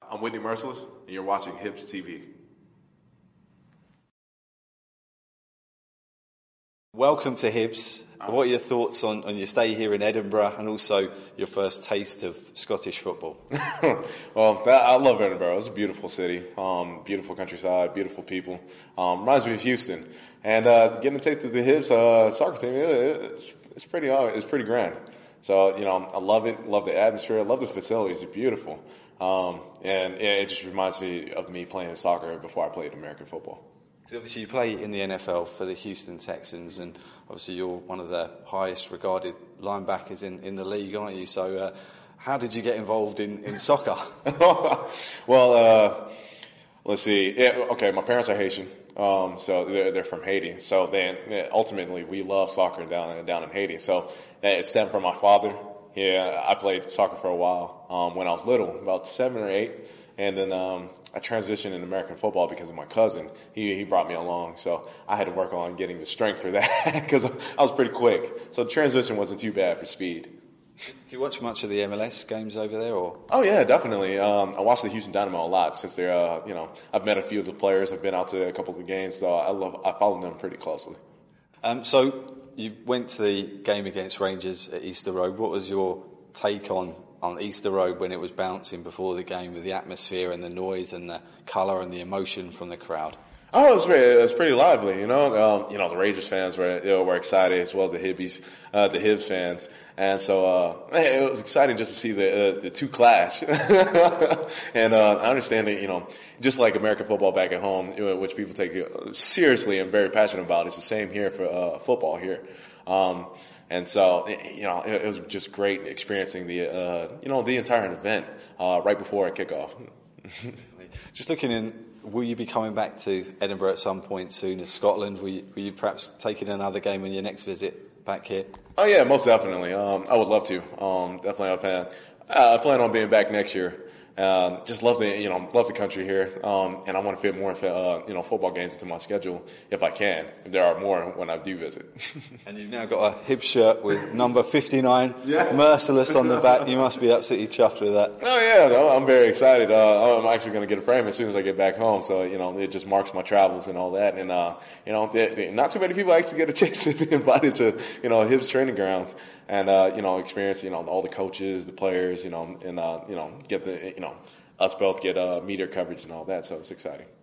I'm Whitney Merciless, and you're watching Hips TV. Welcome to Hibs. What are your thoughts on your stay here in Edinburgh and also your first taste of Scottish football? Well, I love Edinburgh. It's a beautiful city, beautiful countryside, beautiful people. Reminds me of Houston. And getting a taste of the Hibs soccer team, it's pretty grand. So, I love it, love the atmosphere, I love the facilities, it's beautiful. And it just reminds me of me playing soccer before I played American football. Obviously, you play in the NFL for the Houston Texans, and obviously you're one of the highest regarded linebackers in the league, aren't you? So how did you get involved in soccer? Well, let's see. Yeah, okay, my parents are Haitian, so they're from Haiti. So then ultimately we love soccer down in Haiti. So it stemmed from my father. Yeah, I played soccer for a while when I was little, about 7 or 8. And then I transitioned in American football because of my cousin. He brought me along, so I had to work on getting the strength for that because I was pretty quick. So the transition wasn't too bad for speed. Do you watch much of the MLS games over there, or? Oh yeah, definitely. I watch the Houston Dynamo a lot since they're, I've met a few of the players. I've been out to a couple of the games, so I follow them pretty closely. So you went to the game against Rangers at Easter Road. What was your take on Easter Road when it was bouncing before the game, with the atmosphere and the noise and the colour and the emotion from the crowd? Oh, it was pretty lively, the Rangers fans were excited, as well as the Hibs fans. And so, it was exciting just to see the two clash. And, I understand that, just like American football back at home, which people take seriously and very passionate about, it's the same here for, football here. And so, it was just great experiencing the entire event, right before a kickoff. Just looking in, will you be coming back to Edinburgh at some point soon as Scotland? Will you perhaps taking another game on your next visit back here? Oh yeah, most definitely. I would love to. Definitely, I plan on being back next year. Just love the country here. And I want to fit more, football games into my schedule if I can. If there are more when I do visit. And you've now got a Hibs shirt with number 59, Merciless on the back. You must be absolutely chuffed with that. Oh yeah, I'm very excited. I'm actually going to get a frame as soon as I get back home. So, it just marks my travels and all that. And, not too many people actually get a chance to be invited to, Hibs training grounds. And, experience, all the coaches, the players, and, get us both get, media coverage and all that. So it's exciting.